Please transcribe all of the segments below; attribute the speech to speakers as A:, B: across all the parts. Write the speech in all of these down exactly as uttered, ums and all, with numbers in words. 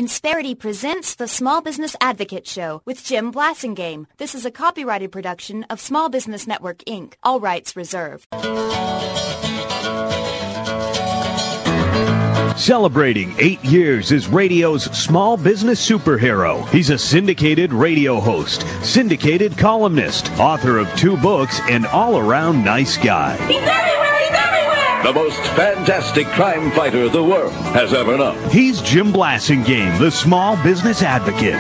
A: Insperity presents the Small Business Advocate Show with Jim Blasingame. This is a copyrighted production of Small Business Network, Incorporated. All rights reserved.
B: Celebrating eight years as radio's small business superhero. He's a syndicated radio host, syndicated columnist, author of two books, and all-around nice guy.
C: He's everywhere! He's everywhere!
D: The most fantastic crime fighter the world has ever known.
B: He's Jim Blasingame, the small business advocate.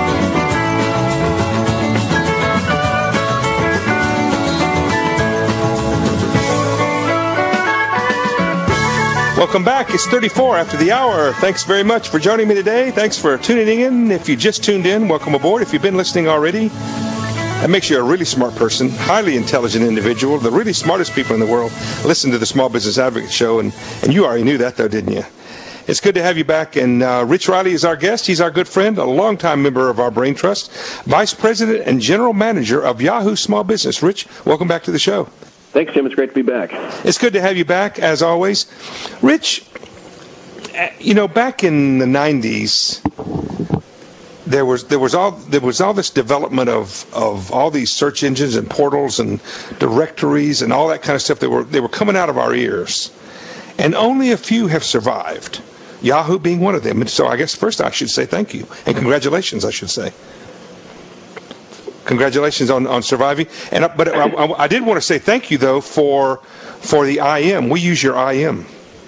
E: Welcome back. It's thirty-four after the hour. Thanks very much for joining me today. Thanks for tuning in. If you just tuned in, welcome aboard. If you've been listening already, that makes you a really smart person, highly intelligent individual. The really smartest people in the world listen to the Small Business Advocate Show, and, and you already knew that, though, didn't you? It's good to have you back, and uh, Rich Riley is our guest. He's our good friend, a longtime member of our Brain Trust, Vice President and General Manager of Yahoo Small Business. Rich, welcome back to the show.
F: Thanks, Jim. It's great to be back.
E: It's good to have you back, as always. Rich, you know, back in the nineties, there was there was all there was all this development of, of all these search engines and portals and directories and all that kind of stuff. They were they were coming out of our ears, and only a few have survived. Yahoo being one of them. And so I guess first I should say thank you and congratulations. I should say. Congratulations on, on surviving. And but I, I, I did want to say thank you though for for the I M. We use your I M.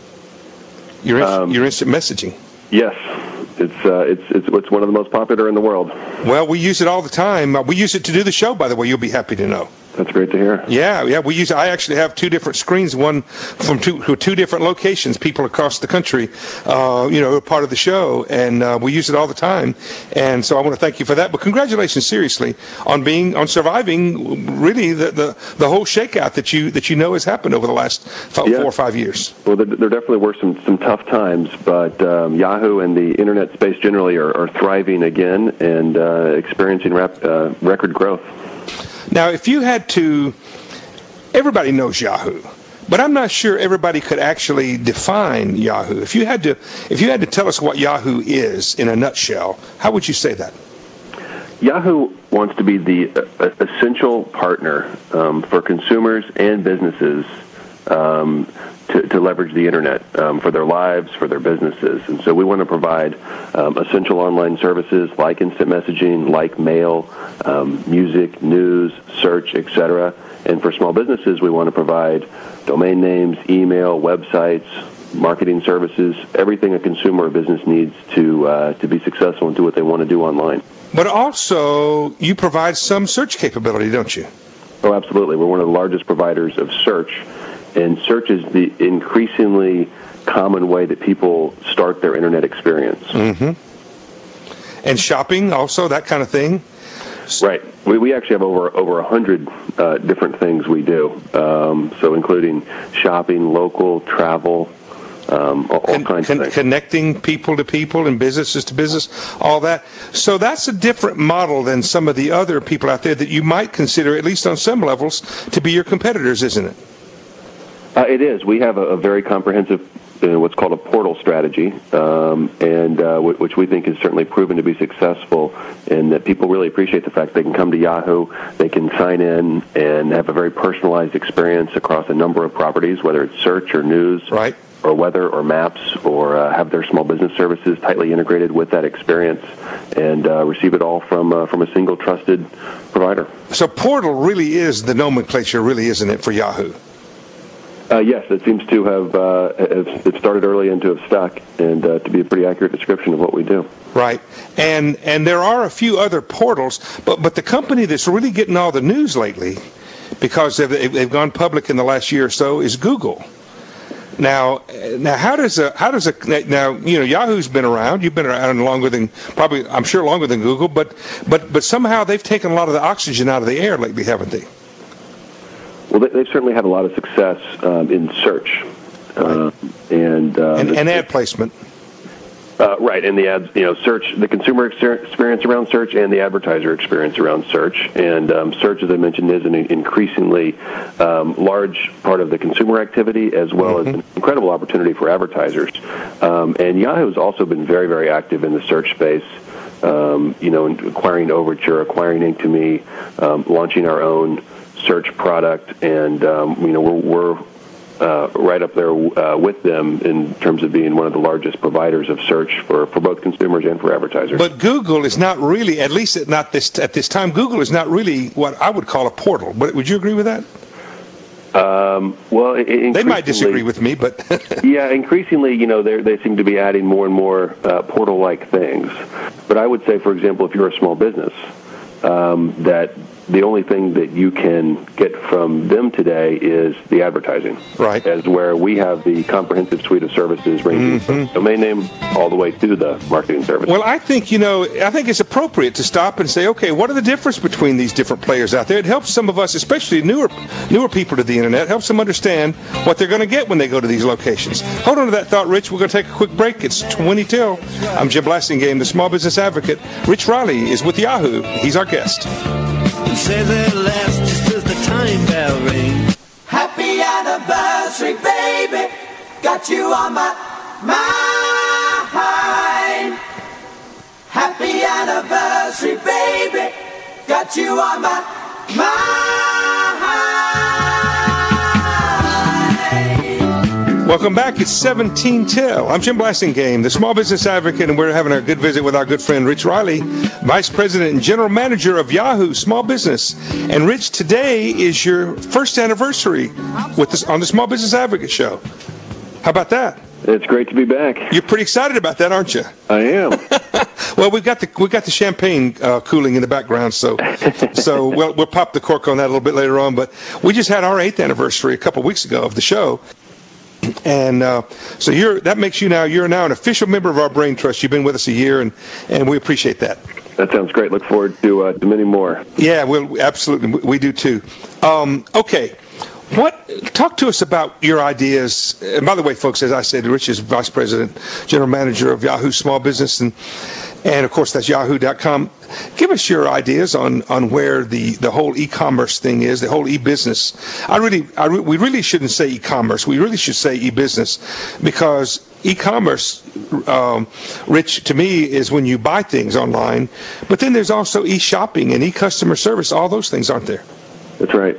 E: Your um, your instant messaging.
F: Yes, it's uh, it's it's it's one of the most popular in the world.
E: Well, we use it all the time. Uh, we use it to do the show. By the way, you'll be happy to know.
F: That's great to hear.
E: Yeah, yeah. We use. I actually have two different screens, one from two two different locations, people across the country. Uh, you know, part of the show, and uh, we use it all the time. And so I want to thank you for that. But congratulations, seriously, on being on surviving. Really, the the, the whole shakeout that you that you know has happened over the last f-
F: yeah.
E: four or five years.
F: Well, there, there definitely were some some tough times, but um, Yahoo and the internet space generally are, are thriving again and uh, experiencing rap, uh, record growth.
E: Now, if you had to, everybody knows Yahoo, but I'm not sure everybody could actually define Yahoo. If you had to, if you had to tell us what Yahoo is in a nutshell, how would you say that?
F: Yahoo wants to be the uh, essential partner um, for consumers and businesses um, to, to leverage the internet um, for their lives, for their businesses. And so we want to provide um, essential online services like instant messaging, like mail, um, music, news, search, et cetera. And for small businesses, we want to provide domain names, email, websites, marketing services, everything a consumer or business needs to uh, to be successful and do what they want to do online.
E: But also, you provide some search capability, don't you?
F: Oh, absolutely. We're one of the largest providers of search. And search is the increasingly common way that people start their internet experience.
E: Mm-hmm. And shopping also, that kind of thing?
F: Right. We we actually have over over a hundred uh, different things we do. Um, so including shopping, local, travel, um, all, all con- kinds
E: con-
F: of things.
E: Connecting people to people and businesses to business, all that. So that's a different model than some of the other people out there that you might consider, at least on some levels, to be your competitors, isn't it?
F: Uh, it is. We have a, a very comprehensive, uh, what's called a portal strategy, um, and uh, w- which we think has certainly proven to be successful, and that people really appreciate the fact they can come to Yahoo, they can sign in and have a very personalized experience across a number of properties, whether it's search or news,
E: right,
F: or weather or maps, or uh, have their small business services tightly integrated with that experience, and uh, receive it all from uh, from a single trusted provider.
E: So portal really is the nomenclature, really, isn't it, for Yahoo?
F: Uh, yes, it seems to have uh, it started early and to have stuck, and uh, to be a pretty accurate description of what we do.
E: Right, and and there are a few other portals, but but the company that's really getting all the news lately, because they've they've gone public in the last year or so, is Google. Now, now how does a how does a now you know Yahoo's been around. You've been around longer than probably I'm sure longer than Google, but but but somehow they've taken a lot of the oxygen out of the air lately, haven't they?
F: Well, they've certainly had a lot of success um, in search, uh, and, uh,
E: and and ad placement.
F: Uh, right, and the ads, you know, search, the consumer experience around search and the advertiser experience around search. And um, search, as I mentioned, is an increasingly um, large part of the consumer activity, as well mm-hmm. as an incredible opportunity for advertisers. Um, and Yahoo has also been very, very active in the search space. Um, you know, acquiring Overture, acquiring Inktomi, um, launching our own search product, and um, you know, we're, we're uh, right up there uh, with them in terms of being one of the largest providers of search for, for both consumers and for advertisers.
E: But Google is not really, at least at not this at this time, Google is not really what I would call a portal. But would you agree with that?
F: Um, well,
E: they might disagree with me, but
F: yeah, increasingly, you know, they seem to be adding more and more uh, portal-like things. But I would say, for example, if you're a small business, um, that the only thing that you can get from them today is the advertising.
E: Right.
F: As where we have the comprehensive suite of services ranging mm-hmm. from domain name all the way to the marketing service.
E: Well, I think, you know, I think it's appropriate to stop and say, okay, what are the difference between these different players out there? It helps some of us, especially newer newer people to the Internet, helps them understand what they're going to get when they go to these locations. Hold on to that thought, Rich. We're going to take a quick break. It's twenty till. I'm Jim Blasingame, the small business advocate. Rich Riley is with Yahoo. He's our guest.
G: Say that last just as the time bell rings.
H: Happy anniversary, baby. Got you on my mind. Happy anniversary, baby. Got you on my mind.
E: Welcome back. It's seventeen till. I'm Jim Blasingame, the small business advocate, and we're having a good visit with our good friend Rich Riley, Vice President and General Manager of Yahoo Small Business. And Rich, today is your first anniversary with this, on the Small Business Advocate Show. How about that?
F: It's great to be back.
E: You're pretty excited about that, aren't you?
F: I am.
E: Well, we've got the we got the champagne uh, cooling in the background, so so we'll we'll pop the cork on that a little bit later on. But we just had our eighth anniversary a couple of weeks ago of the show. And uh, so you're that makes you now you're now an official member of our Brain Trust. You've been with us a year, and, and we appreciate that.
F: That sounds great. Look forward to uh, to many more.
E: Yeah, well, absolutely, we do too. Um, okay, what? Talk to us about your ideas. And by the way, folks, as I said, Rich is Vice President, General Manager of Yahoo Small Business, and and of course that's yahoo dot com. Give us your ideas on, on where the, the whole e-commerce thing is, the whole e-business. I really, I re- we really shouldn't say e-commerce. We really should say e-business, because e-commerce, um, Rich, to me, is when you buy things online. But then there's also e-shopping and e-customer service. All those things, aren't there?
F: That's right.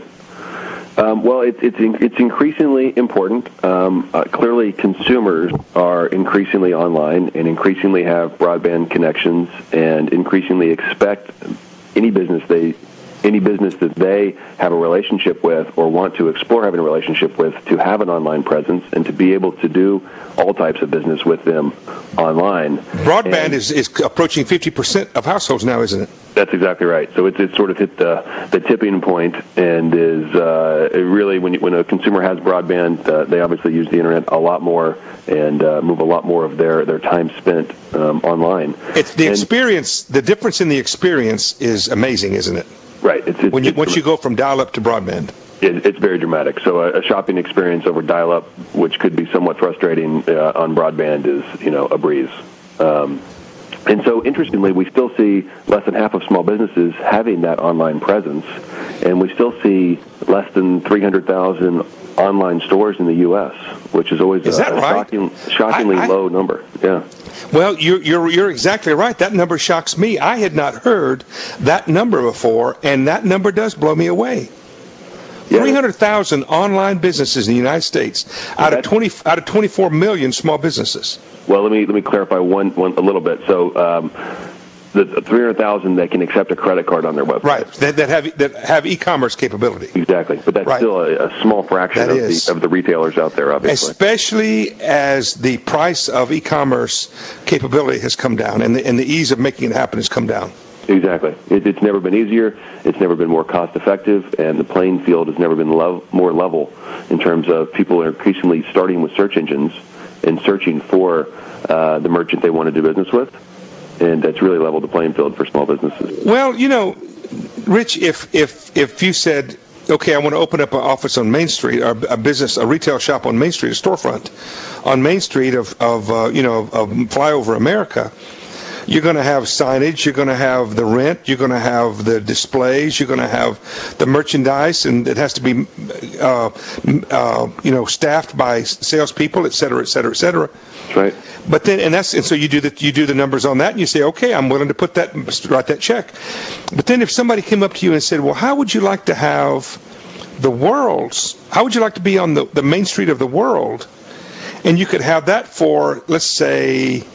F: Um, well, it, it's it's increasingly important. Um, uh, clearly, consumers are increasingly online and increasingly have broadband connections, and increasingly expect any business they any business that they have a relationship with or want to explore having a relationship with to have an online presence and to be able to do all types of business with them online.
E: Broadband
F: and
E: is, is approaching fifty percent of households now, isn't it?
F: That's exactly right. So it's, it's sort of hit the, the tipping point, and is uh, it really, when you, when a consumer has broadband, uh, they obviously use the Internet a lot more and uh, move a lot more of their, their time spent um, online.
E: It's the
F: and,
E: experience, the difference in the experience is amazing, isn't it?
F: Right. It's, it's,
E: when you,
F: it's,
E: once you go from dial-up to broadband.
F: It, it's very dramatic. So a, a shopping experience over dial-up, which could be somewhat frustrating uh, on broadband, is, you know, a breeze. Um, and so, interestingly, we still see less than half of small businesses having that online presence, and we still see less than three hundred thousand online stores in the U S, which is always
E: is
F: a,
E: that
F: a
E: right?
F: shocking, shockingly I, I, low number. Yeah.
E: Well, you're, you're you're exactly right. That number shocks me. I had not heard that number before, and that number does blow me away. Yeah. three hundred thousand online businesses in the United States out of twenty out of twenty-four million small businesses.
F: Well, let me let me clarify one one a little bit. So, um, the three hundred thousand that can accept a credit card on their website,
E: right? That, that have that have e-commerce capability.
F: Exactly, but that's right. Still a, a small fraction of the, of the retailers out there, obviously.
E: Especially as the price of e-commerce capability has come down, and the and the ease of making it happen has come down.
F: Exactly. It, it's never been easier. It's never been more cost-effective, and the playing field has never been lev- more level in terms of people are increasingly starting with search engines and searching for uh, the merchant they want to do business with, and that's really leveled the playing field for small businesses.
E: Well, you know, Rich, if if if you said okay, I want to open up an office on Main Street, or a business, a retail shop on Main Street, a storefront on Main Street of, of uh, you know, of Flyover America. You're going to have signage, you're going to have the rent, you're going to have the displays, you're going to have the merchandise, and it has to be, uh, uh, you know, staffed by salespeople, et cetera, et cetera, et cetera.
F: Right.
E: But then, and that's, and so you do the you do the numbers on that, and you say, okay, I'm willing to put that, write that check. But then, if somebody came up to you and said, well, how would you like to have the world's? How would you like to be on the the Main Street of the world? And you could have that for, let's say,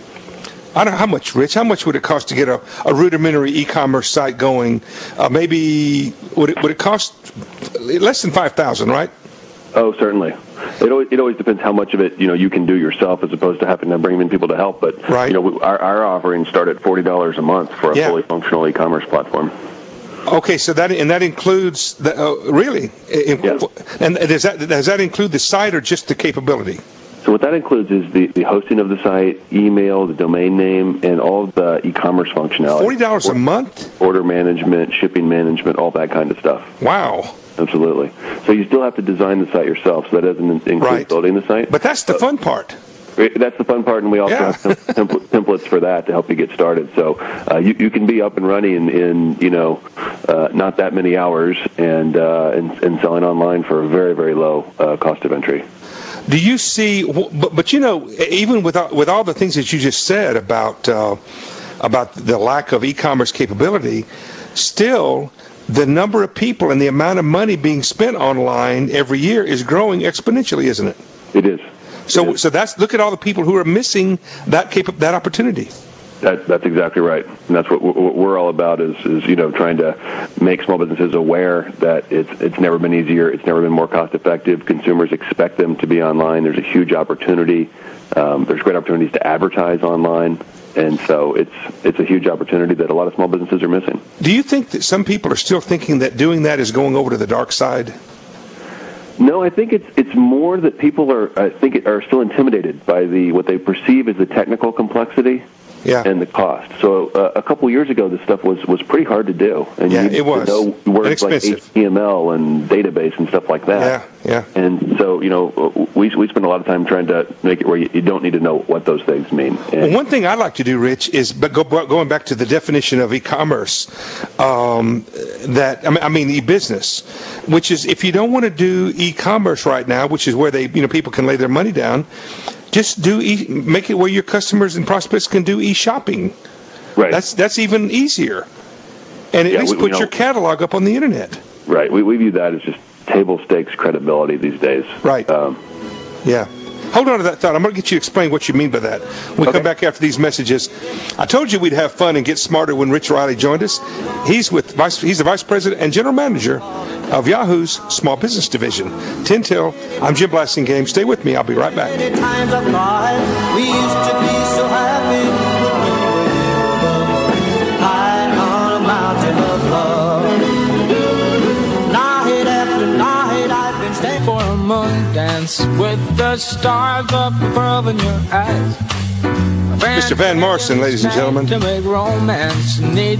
E: I don't know how much, Rich. How much would it cost to get a, a rudimentary e-commerce site going? Uh, maybe would it would it cost less than five thousand, right?
F: Oh, certainly. It always, it always depends how much of it you know you can do yourself, as opposed to having to bring in people to help. But
E: right.
F: you know, we, our, our offerings start at forty dollars a month for a
E: yeah.
F: fully functional e-commerce platform.
E: Okay, so that and that includes the, uh, really, in,
F: yeah.
E: and does that does that include the site or just the capability?
F: So what that includes is the, the hosting of the site, email, the domain name, and all of the e-commerce functionality.
E: Forty dollars a month?
F: Order management, shipping management, all that kind of stuff.
E: Wow.
F: Absolutely. So you still have to design the site yourself, so that doesn't include
E: right.
F: building the site.
E: But that's the but, fun part.
F: That's the fun part, and we also
E: yeah.
F: have templ- templates for that to help you get started. So uh, you, you can be up and running in, in you know, uh, not that many hours, and, uh, and and selling online for a very, very low uh, cost of entry.
E: Do you see? But, but you know, even with with all the things that you just said about uh, about the lack of e-commerce capability, still the number of people and the amount of money being spent online every year is growing exponentially, isn't it?
F: It is.
E: So,
F: it is.
E: so that's look at all the people who are missing that cap- that opportunity.
F: That, that's exactly right, and that's what, what we're all about. Is, is you know trying to make small businesses aware that it's it's never been easier, it's never been more cost effective. Consumers expect them to be online. There's a huge opportunity. Um, there's great opportunities to advertise online, and so it's it's a huge opportunity that a lot of small businesses are missing.
E: Do you think that some people are still thinking that doing that is going over to the dark side?
F: No, I think it's it's more that people are I think are still intimidated by the what they perceive as the technical complexity. Yeah. And the cost. So uh, a couple years ago, this stuff was, was pretty hard to do. And
E: yeah,
F: you
E: it was.
F: To know words like H T M L and database and stuff like that.
E: Yeah, yeah.
F: And so, you know, we we spend a lot of time trying to make it where you, you don't need to know what those things mean. And
E: well, one thing I like to do, Rich, is but go, going back to the definition of e-commerce, um, that I mean, I mean e-business, which is if you don't want to do e-commerce right now, which is where they you know people can lay their money down. Just do e- make it where your customers and prospects can do e-shopping.
F: Right.
E: That's that's even easier, and at
F: yeah,
E: least
F: we,
E: put
F: we
E: your catalog up on the internet.
F: Right. We we view that as just table stakes credibility these days.
E: Right. Um, yeah. Hold on to that thought. I'm going to get you to explain what you mean by that. We okay. come back after these messages. I told you we'd have fun and get smarter when Rich Riley joined us. He's with vice, he's the vice president and general manager of Yahoo's Small Business Division. ten till. I'm Jim Blasingame. Stay with me. I'll be right back.
H: Times of life, we used to be so happy. High on a mountain of love. Night after night, I've been staying
G: for a moon dance with the stars of pearl in your eyes.
E: Mister Van Morrison, ladies and gentlemen, perhaps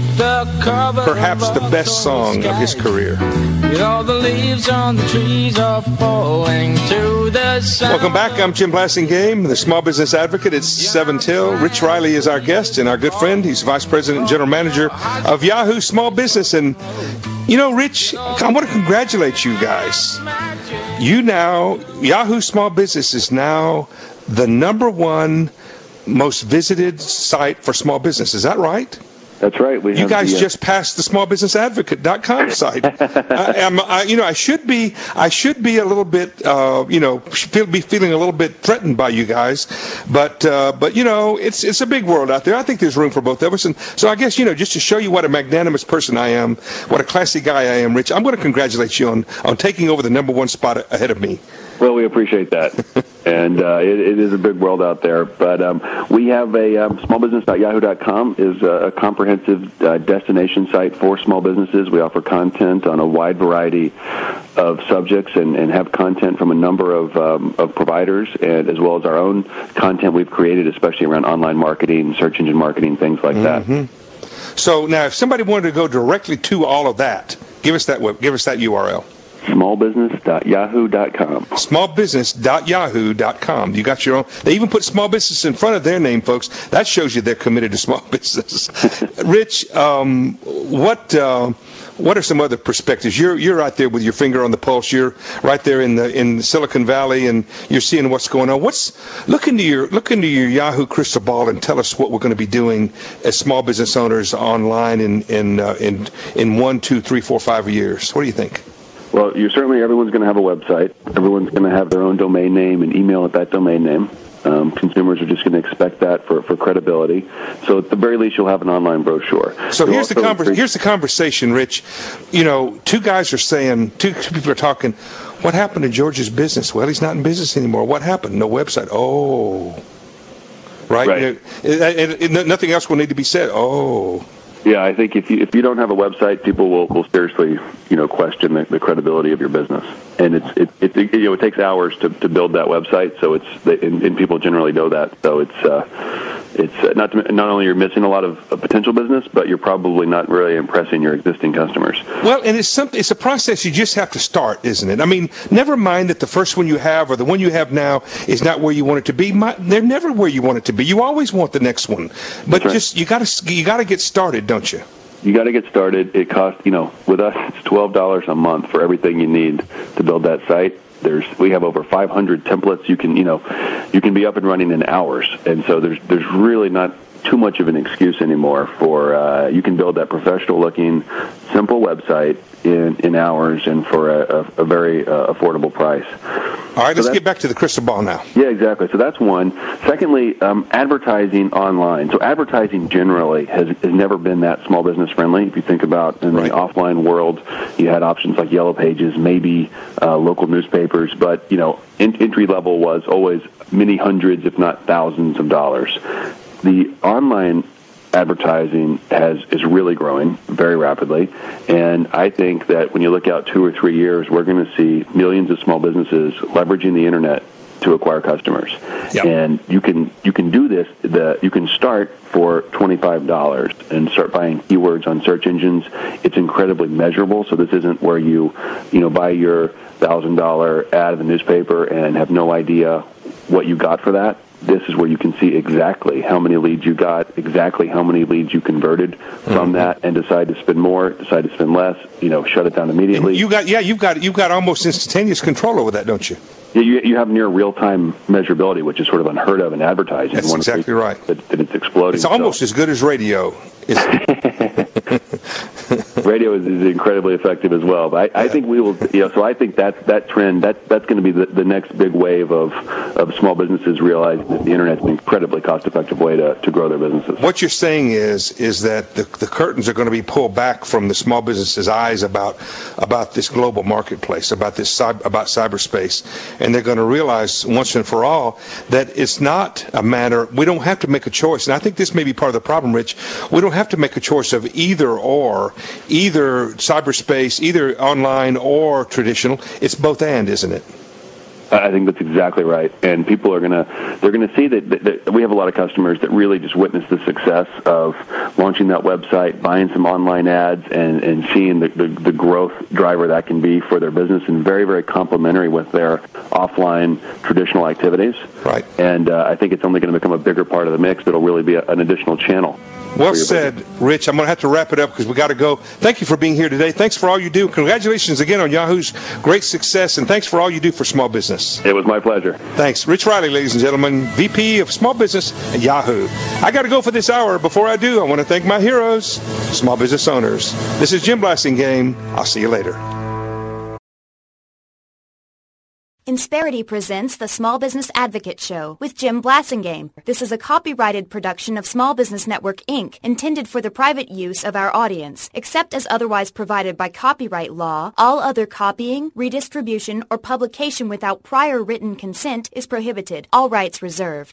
E: the best song of his career.
G: The leaves on the trees are falling to the sun.
E: Welcome back. I'm Jim Blasingame, the Small Business Advocate. It's seven till. Rich Riley is our guest and our good friend. He's Vice President and General Manager of Yahoo Small Business. And, you know, Rich, I want to congratulate you guys. You now, Yahoo Small Business is now the number one most visited site for small business. Is that right?
F: That's right. We
E: you guys
F: the, uh...
E: just passed the small business advocate dot com site. I, I'm, I, you know, I should be, I should be a little bit, uh, you know, feel, be feeling a little bit threatened by you guys, but, uh, but you know, it's it's a big world out there. I think there's room for both of us, and so I guess you know, just to show you what a magnanimous person I am, what a classy guy I am, Rich, I'm going to congratulate you on on taking over the number one spot ahead of me.
F: Well, we appreciate that, and uh, it, it is a big world out there. But um, we have a um, small business dot yahoo dot com is a, a comprehensive uh, destination site for small businesses. We offer content on a wide variety of subjects, and, and have content from a number of um, of providers, and as well as our own content we've created, especially around online marketing, search engine marketing, things like
E: mm-hmm.
F: that.
E: So now, if somebody wanted to go directly to all of that, give us that give us that U R L.
F: small business dot yahoo dot com.
E: small business dot yahoo dot com. You got your own. They even put small business in front of their name, folks. That shows you they're committed to small business. Rich, um, what uh, what are some other perspectives? You're you're right there with your finger on the pulse. You're right there in the in Silicon Valley, and you're seeing what's going on. What's look into your look into your Yahoo crystal ball and tell us what we're going to be doing as small business owners online in in uh, in in one, two, three, four, five years. What do you think?
F: Well, you certainly everyone's going to have a website. Everyone's going to have their own domain name and email at that domain name. Um, consumers are just going to expect that for, for credibility. So at the very least, you'll have an online brochure.
E: So
F: You'll
E: here's the conver- here's the conversation, Rich. You know, two guys are saying, two, two people are talking, what happened to George's business? Well, he's not in business anymore. What happened? No website. Oh. Right?
F: Right.
E: You know, and, and, and nothing else will need to be said. Oh.
F: Yeah, I think if you if you don't have a website, people will, will seriously you know question the, the credibility of your business, and it's it, it, it you know it takes hours to, to build that website, so it's and, and people generally know that, so it's uh, it's uh, not to, not only you're missing a lot of, of potential business, but you're probably not really impressing your existing customers.
E: Well, and it's something it's a process you just have to start, isn't it? I mean, never mind that the first one you have or the one you have now is not where you want it to be. My, they're never where you want it to be. You always want the next one, but
F: right.
E: just you got to you got to get started, don't you?
F: You got to get started. It costs, you know, with us, it's twelve dollars a month for everything you need to build that site. There's, we have over five hundred templates. You can, you know, you can be up and running in hours. And so there's, there's really not too much of an excuse anymore for, uh, you can build that professional looking, simple website in, in hours and for a, a, a very uh, affordable price.
E: All right, so let's get back to the crystal ball now.
F: Yeah, exactly. So that's one. Secondly, um, advertising online. So advertising generally has, has never been that small business friendly. If you think about in
E: right.
F: the offline world, you had options like Yellow Pages, maybe uh, local newspapers, but you know, in, entry level was always many hundreds, if not thousands of dollars. The online advertising has is really growing very rapidly, and I think that when you look out two or three years, we're going to see millions of small businesses leveraging the internet to acquire customers. Yep. And you can you can do this. The you can start for twenty-five dollars and start buying keywords on search engines. It's incredibly measurable. So this isn't where you you know buy your thousand dollar ad in the newspaper and have no idea what you got for that. This is where you can see exactly how many leads you got, exactly how many leads you converted from mm-hmm. that, and decide to spend more, decide to spend less. You know, shut it down immediately.
E: And you got, yeah, you've got, you've got almost instantaneous control over that, don't you?
F: Yeah, you, you have near real-time measurability, which is sort of unheard of in advertising.
E: That's
F: One
E: exactly right.
F: That, that it's exploding.
E: It's almost so. as good as radio.
F: Radio is, is incredibly effective as well. But I, yeah. I think we will, you know, so I think that that trend, that that's going to be the, the next big wave of, of small businesses realizing that the Internet's an incredibly cost-effective way to, to grow their businesses.
E: What you're saying is is that the, the curtains are going to be pulled back from the small businesses' eyes about about this global marketplace, about this about cyberspace, and they're going to realize once and for all that it's not a matter, we don't have to make a choice, and I think this may be part of the problem, Rich. We don't have to make a choice of either or, either cyberspace, either online or traditional. It's both and, isn't it?
F: I think that's exactly right, and people are gonna they're gonna see that, that, that we have a lot of customers that really just witness the success of launching that website, buying some online ads, and, and seeing the, the, the growth driver that can be for their business, and very very complementary with their offline traditional activities.
E: Right.
F: And uh, I think it's only going to become a bigger part of the mix. It'll really be a, an additional channel.
E: Well said, business. Rich. I'm going to have to wrap it up because we got to go. Thank you for being here today. Thanks for all you do. Congratulations again on Yahoo's great success, and thanks for all you do for small business.
F: It was my pleasure.
E: Thanks. Rich Riley, ladies and gentlemen, V P of Small Business at Yahoo. I got to go for this hour. Before I do, I want to thank my heroes, small business owners. This is Jim Blasingame. I'll see you later.
A: Insperity presents the Small Business Advocate Show with Jim Blasingame. This is a copyrighted production of Small Business Network, Incorporated, intended for the private use of our audience. Except as otherwise provided by copyright law, all other copying, redistribution, or publication without prior written consent is prohibited. All rights reserved.